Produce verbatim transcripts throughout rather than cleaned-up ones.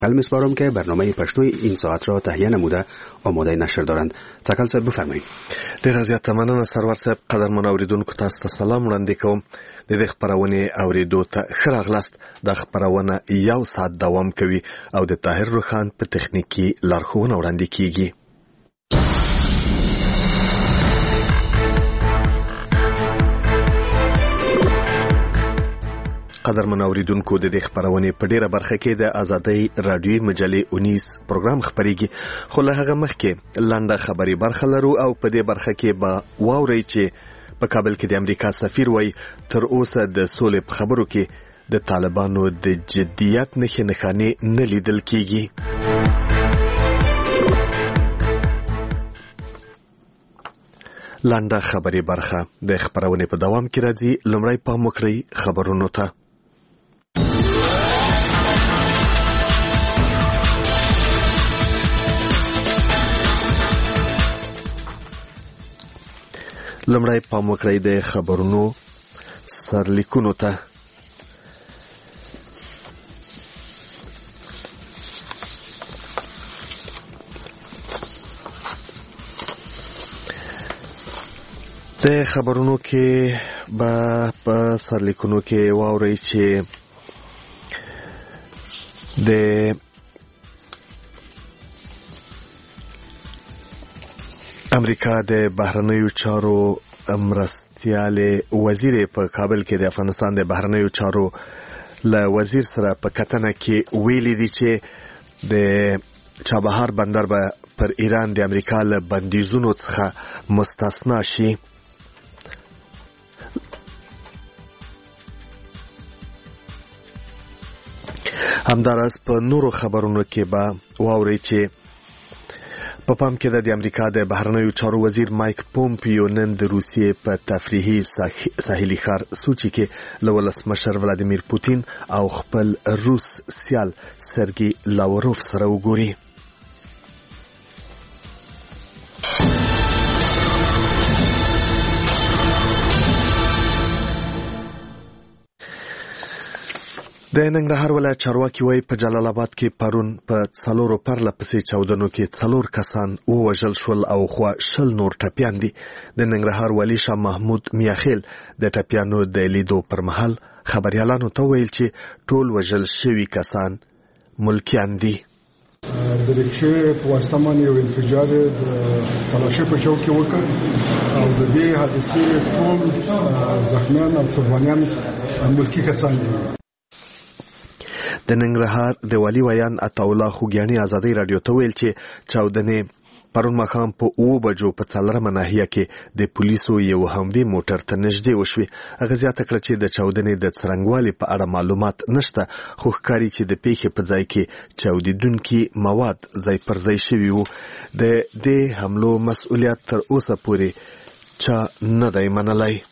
کل میسپارم که برنامه پشتوی این ساعت را تهیه نموده آماده نشر دارند. تکل صاحب بفرمایید. ډېره زیاته مننه سرور صاحب. قدرمن اوریدونکو تاسو ته سلام وړاندې کوم. د دې خپرونې اوریدو ته ښه راغلاست. دا خپرونه یو ساعت دوام کوي او د طاهر روخان په تخنیکي لارښوونه وړاندې کیږي. قدرمن اوریدونکو د دې خبرونه په ډیره برخه کې د ازادۍ رادیوي مجلې اونیس پروګرام خبريږي، خو له هغه مخکې لنډه خبري برخه لرو او په دې برخه کې به واورئ چې په کابل کې د امریکا سفیر وایي تر اوسه د سولې په خبرو کې د طالبانو د جدیت نښې نښانې نه لیدل کیږي. لنډه خبري برخه د خبرونه په دوام کې راځي. لمړی پام وکړئ خبرونو ته. لمړی پام وکړئ د خبرونو سرلیکونو ته. د خبرونو کې به په سرلیکونو کې واورئ چې د امریکا د بهرنیو چارو مرستیال وزیر په کابل کې د افغانستان د بهرنیو چارو له وزیر سره په کتنه کې ویلي دي چې د چابهار بندر به پر ایران د امریکا له بندیزونو څخه مستثنا شي. همداراز په نورو خبرونو کې به واورئ چې په پام کې د امریکا د بهرنیو چارو وزیر مایک پومپیو نن د روسیې په تفریحي ساحلي ښار سوچي کې له ولسمشر ولادیمیر پوتین او خپل روس سیال سرګي لاوروف سره وګوري. د ننګرهار ولایت چارواکي وایي په جلال آباد کې پرون په څلورو پرله پسې چاودنو کې څلور کسان ووژل شول او خوا شل نور ټپیان دي. د ننګرهار والي شاه محمود میاخیل د ټپیانو د لیدو پر مهال خبريالانو ته ویل چې ټول وژل شوي کسان ملکیان دي. د رکشې په واسطه باندې یو انفجار د تلاشۍ په چوک کې وکړ او د دې حادثې ټول زخمیان او قربانیان ملکی کسان دي. د ننګرهار د والي ویان عطاالله خوګیاني ازادۍ رادیو ته ویل چې چاودنې پرون ماښام په اوه بجو په څلورمه ناحیه کې د پولیسو یو هموي موټر ته نږدې وشوې. هغه زیاته کړه چې د چاودنې د څرنګوالي په اړه معلومات نشته، خو ښکاري چې د پیښې په ځای کې چاودېدونکي مواد ځای پر ځای شوي وو. د دې حملو مسؤلیت تر اوسه پورې چا نه دی منلی.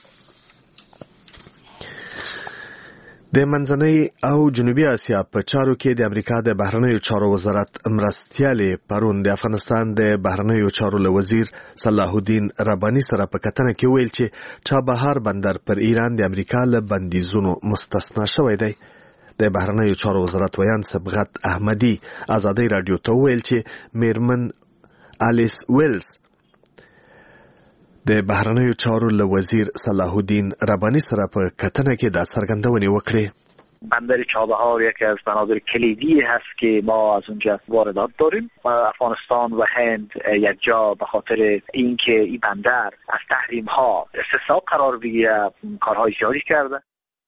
د منځنۍ او جنوبي اسیا په چارو کې د امریکا د بهرنیو چارو وزارت مرستیالې پرون د افغانستان د بهرنیو چارو له وزیر صلاح الدین رباني سره په کتنه کې ویل چې چابهار بندر پر ایران د امریکا له بندیزونو مستثنا شوی دی. د بهرنیو چارو وزارت ویان صبغت احمدي ازادۍ رادیو ته ویل چې میرمن الیس ویلز د بهرنیو چارو له وزیر صلاح الدین رباني سره په کتنه کې دا څرګندونې وکړې. بندر چابهار یکی از بنادر کلیدی هست که ما از اونجا واردات داریم. افغانستان و هند یک جا به خاطر اینکه این بندر از تحریم ها استثنا قرار بگیره کارهای زیادی کرده.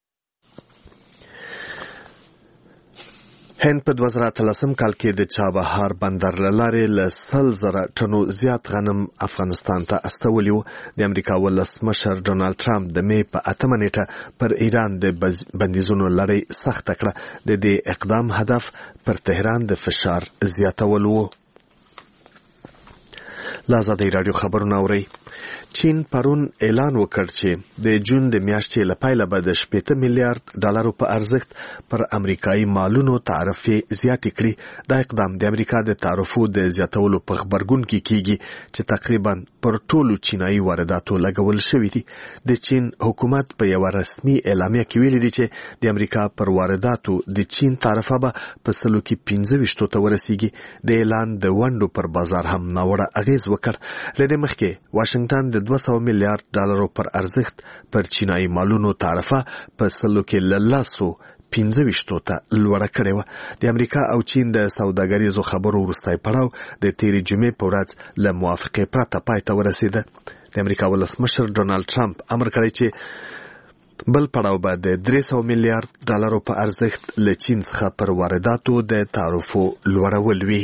هند په دوه زره اتلسم کال کې د چابهار بندر له لارې له سل زره ټنو زیات غنم افغانستان ته استولی و. د امریکا ولسمشر ډونالد ټرمپ د مې په اتمه نیټه پر ایران د بندیزونو لړۍ سخته کړه. د دې اقدام هدف پر تهران د فشار زیاتول و. له ازادۍ راډیو خبرونه اورئ. چین پرون اعلان وکړ چې د جون د میاشتې لپاره به د شپږ میلیارډ ډالرو په ارزښت پر امریکایي مالونو تعرفې زیاتې کړي. دا اقدام د امریکا د تعرفو د زیاتولو په خبرګون کې کیږي چې تقریبا پر ټولو چینایي وارداتو لګول شوی دي. د چین حکومت په یو رسمي اعلامیه کې ویلي دي چې د امریکا پر وارداتو د چین تعرفه به په سلو کې پنځه ویشت ته ورسیږي. د اعلان د ونډو پر بازار هم ناوړه اغیز وکړ. لدې مخکې واشنگټن د دوه سوه میلیارډ ډالرو پر ارزښت پر چینایي مالونو تعرفه په سلو کې له لسو پنځه ویشتو ته لوړه کړې وه. د امریکا او چین د سوداګریزو خبرو وروستی پړاو د تېرې جمعې په ورځ له موافقې پرته پای ته ورسېده. د امریکا ولسمشر ډونالډ ټرمپ امر کړی چې بل پړاو به د درې سوه میلیارډ ډالرو په ارزښت له چین څخه پر وارداتو د تعرفو لوړول وي.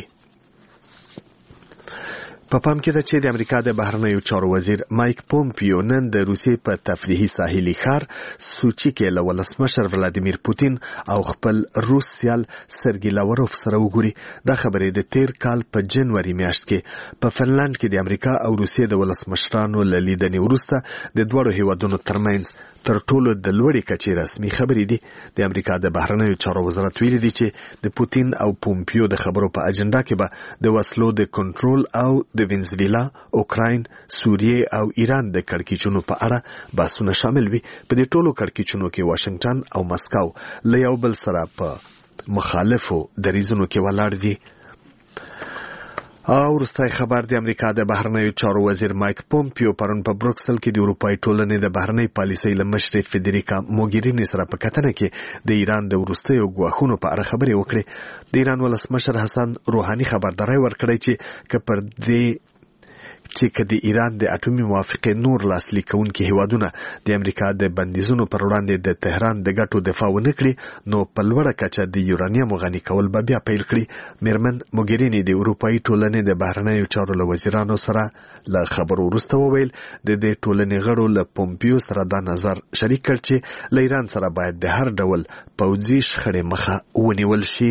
په پام کې ده چې د امریکا د بهرنیو چارو وزیر مایک پومپیو نن د روسیې په تفریحي ساحلي ښار سوچي کې له ولسمشر ولادیمیر پوتین او خپل روس سیال سرګي لاوروف سره وګوري. دا خبرې د تیر کال په جنوري میاشت کې په فنلند کې د امریکا او روسیې د ولسمشرانو له لیدنې وروسته د دواړو هیوادونو ترمنځ تر ټولو د لوړې کچې رسمي خبرې دي. د امریکا د بهرنیو چارو وزارت ویلي دي چې د پوتین او پومپیو د خبرو په اجنډا کې به د وسلو د کنټرول او د وینزویلا، اوکراین، سوریې او ایران د کړکېچونو په اړه بحثونه شامل وي. په دې ټولو کړکېچونو کې واشنگټن او مسکو له یو بل سره په مخالفو دریځونو کې ولاړ دي. او وروستی خبر د امریکا د بهرنیو چارو وزیر مایک پومپیو پرون په بروکسل کې د اروپایي ټولنې د بهرنۍ پالیسۍ له مشرې فدریکا موګیریني سره په کتنه کې د ایران د وروستیو ګواښونو په اړه خبرې وکړې. د ایران ولسمشر حسن روحاني خبرداری ورکړی چې که پر دې چې که د ایران د اټومي موافقې نور لاسلیک کوونکي هیوادونه د امریکا د بندیزونو پر وړاندې د تهران د ګټو دفاع ونه کړي نو په لوړه کچه د یورانیم غني کول به بیا پیل کړي. میرمن موګیریني د اروپایي ټولنې د بهرنیو چارو له وزیرانو سره له خبرو وروسته وویل د دې ټولنې غړو له پومپیو سره دا نظر شریک کړ چې له ایران سره باید د هر ډول پوځي شخړې مخه ونیول شي.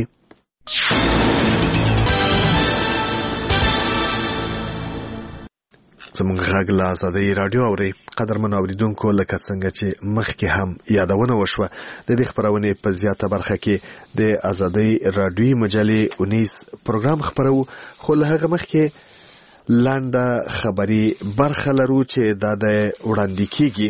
زمونږ غږ له آزادۍ راډیو اورئ. قدرمن اوریدونکو، لکه څنګه چې مخکې هم یادونه وشوه د دې خپرونې په زیاته برخه کې د آزادۍ راډیوي مجلې اونیز پروګرام خپرو، خو له هغه مخکې لنډه خبري برخه لرو چې دا د وړاندې کیږي.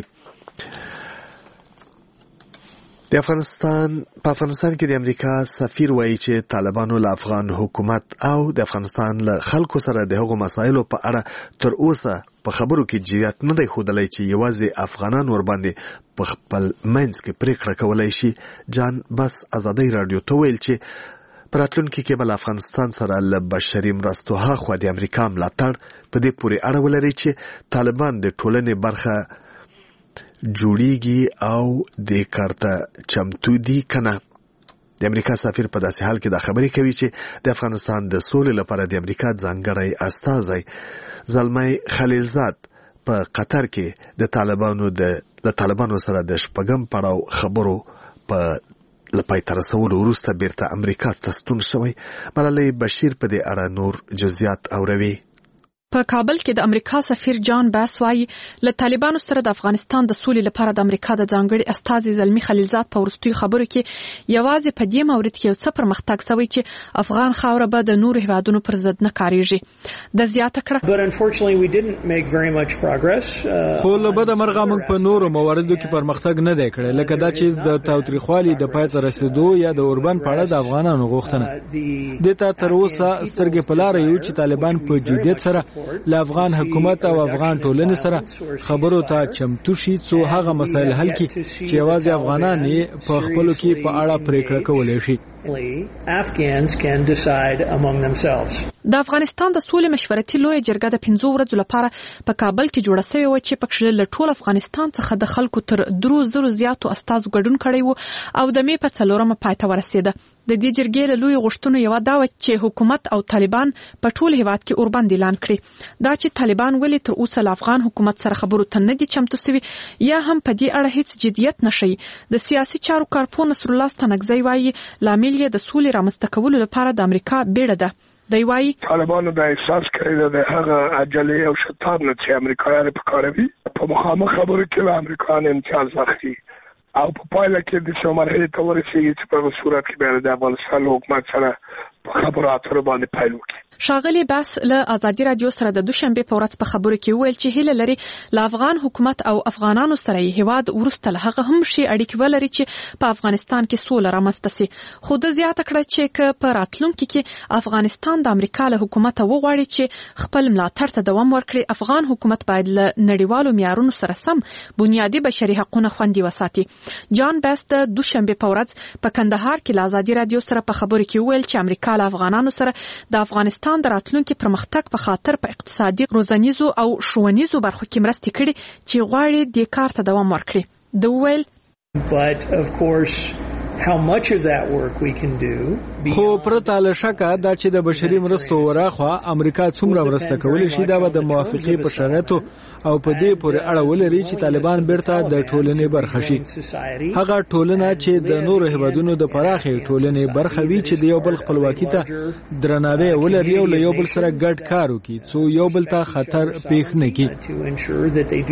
د افغانستان په افغانستان کې د امریکا سفیر وایي چې طالبانو له افغان حکومت او د افغانستان له خلکو سره د هغو مسایلو په اړه تر اوسه په خبرو کې جديت نه دی ښودلی چې یوازې افغانان ورباندې په خپل منځ کې پریکړه کولی شي. جان بس آزادۍ راډیو ته ویل چې په راتلونکي کې به له افغانستان سره له بشري مرستو هاخوا د امریکا ملاتړ په دې پورې اړه ولري چې طالبان د ټولنې برخه جوړیږي او د کار ته چمتو دي کنه. د امریکا سفیر په داسې حال کې دا خبرې کوي چې د افغانستان د سولې لپاره د امریکا ځانګړی استازی زلمی خلیلزاد په قطر کې د طالبانو د له طالبانو سره د شپږم پړاو خبرو په لپای ته رسولو وروسته بیرته امریکا ته ستون شوی. ملالۍ بشیر په دې اړه نور جزئیات اوروي. په کابل کې د امریکا سفیر جان باس وايي له طالبانو سره د افغانستان د سولې لپاره د امریکا د ځانګړي استازي زلمی خلیلزاد په وروستیو خبرو کې یوازې په دې مورد کې یو څه پرمختګ شوی چې افغان خاوره به د نورو هیوادونو پر ضد نه کاریږي. د زیاته کړه خو له بده مرغه موږ په نورو مواردو کې پرمختګ نه دی کړی، لکه دا چې د تاوتریخوالي د پای ته رسیدو یا د اوربن په اړه د افغانانو غوښتنه. دته تر اوسه سترګې په لار یو چې طالبان په جديت سره له افغان حکومت او افغان ټولنې سره خبرو ته چمتو شي څو هغه مسایل حل کړي چې یوازې افغانان یې په خپلو کې په اړه پریکړه کولی شي. د افغانستان د سولې مشورتي لویه جرګه د پنځو ورځو لپاره په کابل کې جوړه شوې وه چې پکې له ټول افغانستان څخه د خلکو تر درو زرو زیاتو استازو ګډون کړی و او د مې په څلورمه پای ته ورسېده. د دې جرګې له لوی غوښتنو یوه دا وه چې حکومت او طالبان په ټول هیواد کې اوربند اعلان کړي. دا چې طالبان ولې تر اوسه له افغان حکومت سره خبرو ته نه دي چمتو سوي یا هم په دې اړه هیڅ جدیت نشي. د سیاسي چارو کارپوه نصر الله ستانکزی وایي لامل یې د سولې رامنځته کولو لپاره د امریکا بیړه ده. دی وايي طالبانو د احساس کړی د هغه عجله او شتاب نه چې امریکایان په کاروي په مخامخ خبرو کې امریکایان امتیاز اخلي او په پایله کې د شمارې ته ورسیږي چې په صورت کې به د افغانستان حکومت سره په خبرو اترو باندې پایل وکړي. شاغلی بس له ازادي رادیو سره د دوشنبه په ورځ په خبرو کې ویل چې هله لري ل افغان حکومت او افغانانو سره یې هواد ورسته له هغه هم شي اړیکې ولري چې په افغانستان کې سوله رامنځته شي. خو د زیاته کړه چې په راتلونکي کې افغانستان د امریکا له حکومت وغواړي چې خپل ملاتړ ته دوام ورکړي، افغان حکومت باید له نړیوالو معیارونو سره سم بنیادی بشري حقوقونه خوندي وساتي. جان بیس د دوشنبه په ورځ په کندهار کې ل ازادي رادیو سره په خبرو کې ویل چې امریکا له افغانانو سره د افغانستان د راتلونکي پرمختګ په خاطر په اقتصادي، روزنیزو او ښوونیزو برخو کې مرستې کړي چې غواړي د کار ته دوام ورکړي. د ویل But of course how much of that work we can do خو پرته له شکه دا چې د بشري مرستو وراخوا امریکا څومره مرسته کولی شي دا به د موافقې په شرایطو او په دې پورې اړه ولري چې طالبان بیرته د ټولنې برخه شي. هغه ټولنه چې د نورو هیوادونو د پراخې ټولنې برخه وي چې د یو بل خپلواکي ته درناوی ولري او له یو بل سره ګډ کار وکړي څو یو بل ته خطر پیښ نه کړي.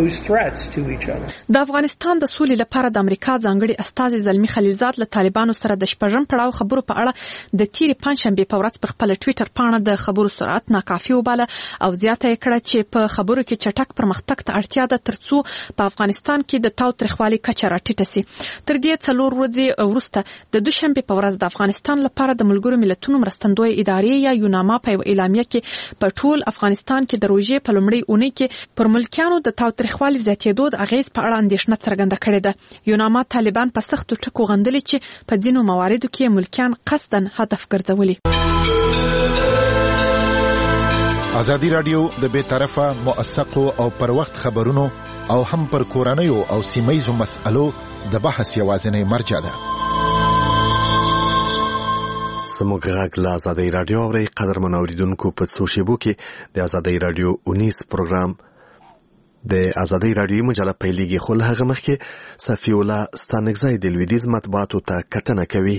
د افغانستان د سولې لپاره د امریکا ځانګړي استازي زلمی خلیلزاد له طالبانو سره د شپږم پړاو خبرو په اړه د تیری پنځشنبه په ورځ پر خپل ټوئیټر پاڼه د خبرو سرعت ناکافي وباله او زیاته یې کړه چې په خبرو کې چټک پرمختګ ته اړتیا ده ترڅو په افغانستان کې د تاوتریخوالي کچه راټیټه شي. تر دې څلور ورځې وروسته د دوشنبه په ورځ د افغانستان لپاره د ملګرو ملتونو مرستندوی ادارې یا یوناما په اعلامیه کې په ټول افغانستان کې د روژې په لومړۍ اونۍ کې پر ملکیانو د تاوتریخوالي زیاتېدو د اغیز په اړه اندېښنه څرګنده کړې ده. یوناما طالبان په سختو ټکو غندلي چې په ځینو مواردو کې ملکیان قصدن هدف ګرځولي. ازادي رادیو د بې طرفه موثقو او پر وخت خبرونو او هم پر کورنیو او سیمایي مسألو د بحث یوازینی مرجع ده. سموږ غږ له ازادي رادیو اوري قدرمن اوریدونکو په څو شیبو کې د ازادي رادیو اونیس پروګرام د ازادي رادیو مجله پیلېږي خو له هغه مخکې صفی الله ستانکزی د لویدیز مطبوعاتو ته کتنه کوي.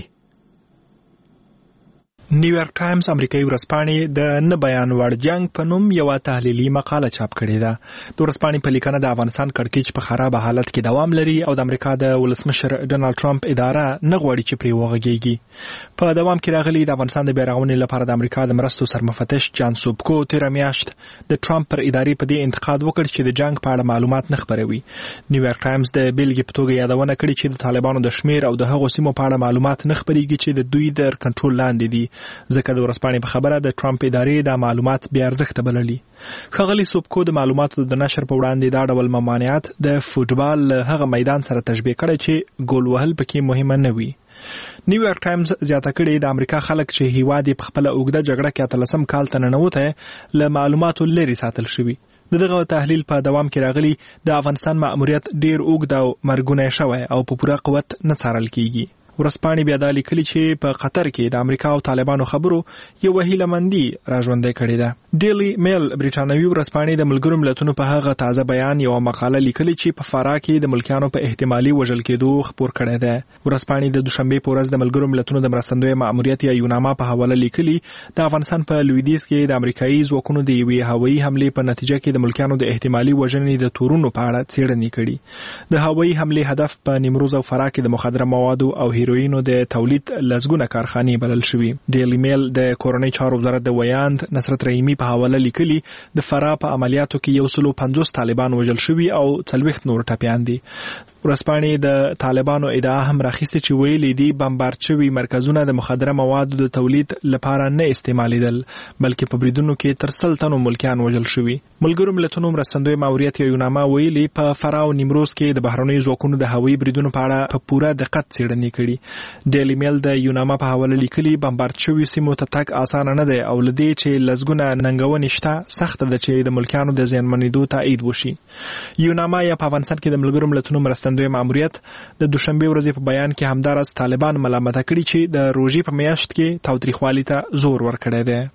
نیویارک ټایمز امریکایي ورځپاڼې د نه بیان وړ جنگ په نوم یو تحلیلي مقاله چاپ کړې ده. د ورځپاڼې په لیکنه د افغانستان کړکېچ په خراب حالت کې دوام لري او د امریکا د ولسمشر ډونالد ټرمپ اداره نه غواړي چې پرې وغږیږي. په دوام کې راغلي د افغانستان د بیرغونې لپاره د امریکا د مرستو سرمفتش جان سوبکو تیر میاشت د ټرمپ پر ادارې په دې انتقاد وکړ چې د جنگ په اړه معلومات نه خپروي. نیویارک ټایمز د بیلګې په توګه یادونه کړې چې د طالبانو د شمیر او د هغو سیمو په اړه معلومات نه خپرېږي چې د دوی د کنټرول لاندې دي، ځکه د ورځپاڼې په خبره د ټرمپ ادارې د معلومات بې ارزښته بللي. ښاغلي سوبکو د معلوماتو د نشر په وړاندې دا ډول ممانعت د فوټبال هغه میدان سره تشبیه کړی چې ګول وهل پکې مهمه نه وي. نیویارک ټایمز زیاته کړې د امریکا خلک چې هیواد په خپل اوږده جګړه کې اتلسم کال ته ننوته له معلوماتو لري ساتل شوي. دغه تحلیل په دوام کې راغلی د افغانستان مأموریت ډیر اوږد او مرګونی شوی او په پوره قوت نه څارل کیږي. ورځپاڼې بیا دا لیکلي چې په قطر کې د امریکا او طالبانو خبرو یو هیله مندي راژوندۍ کړې ده. ډیلی میل بریټانوي ورځپاڼې د ملګرو ملتونو په هغه تازه بیان یو مقاله لیکلي چې په فراه کې د ملکیانو په احتمالي وژل کېدو خبر کړی ده. ورځپاڼې د دوشنبه په ورځ د ملګرو ملتونو د مرستندوی مأموریت یا یوناما په حواله لیکلي د افغانستان په لویدیځ کې د امریکایي ځواکونو د یوې هوایي حملې په نتیجه کې د ملکیانو د احتمالي وژنې د تورونو په اړه څېړنې کړي. د هوایي حملې هدف په نیمروز او فراه کې د مخدره موادو او هیروینو د تولید لزګونه کارخانې بلل شوي. ډیلی میل د کورنۍ چارو وزارت د ویاند نصرت رحیمي په حواله لیکلي د فراه په عملیاتو کې یو سلو پنځوس طالبان وژل شوي او څلوېښت نور ټپیان دي. ورځپاڼې د طالبانو ادعا هم راخیستې چې ویلي دي بمبارد شوي مرکزونه د مخدره موادو د تولید لپاره نه استعمالیدل بلکې په بریدونو کې تر سل تنو ملکیان وژل شوي. ملګرو ملتونو مرستندوی ماموریت یا یوناما ویلي په فراه او نیمروز کې د بهرنیو ځواکونو د هوایي بریدونو په اړه په پوره دقت څېړنې کړي. ډیلی میل د یوناما په حواله لیکلي بمبارد شوي سیمو ته تګ اسانه نه دی او له دې چې لزګونه ننګونې شته سخته ده چې د ملکیانو د زیانمنېدو تایید وشي. یوناما یا په افغانستان کې د ملګرو ملتونو مرستندوی ماموریت د دوشنبه ورځې په بیان کې همدارس طالبان ملامت کړي چې د روژې په میاشت کې تاوتریخوالي ته زور ورکړی دی.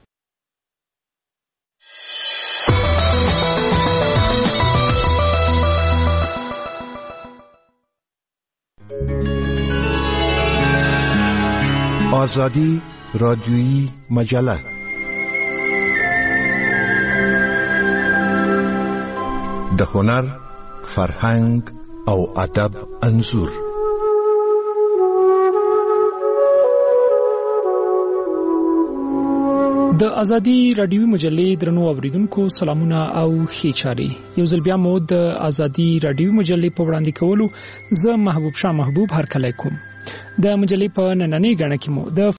آزادی رادیویی مجله د هنر، فرهنګ او ادب انځور. د ازادي رادیوي مجلې درنو اوریدونکو سلامونه او ښې چارې. یو ځل بیا مو د ازادي رادیوي مجلې په وړاندې کولو زه محبوب شاه محبوب هرکلی کوم. د مجلې په نننۍ غاڼه کې مو د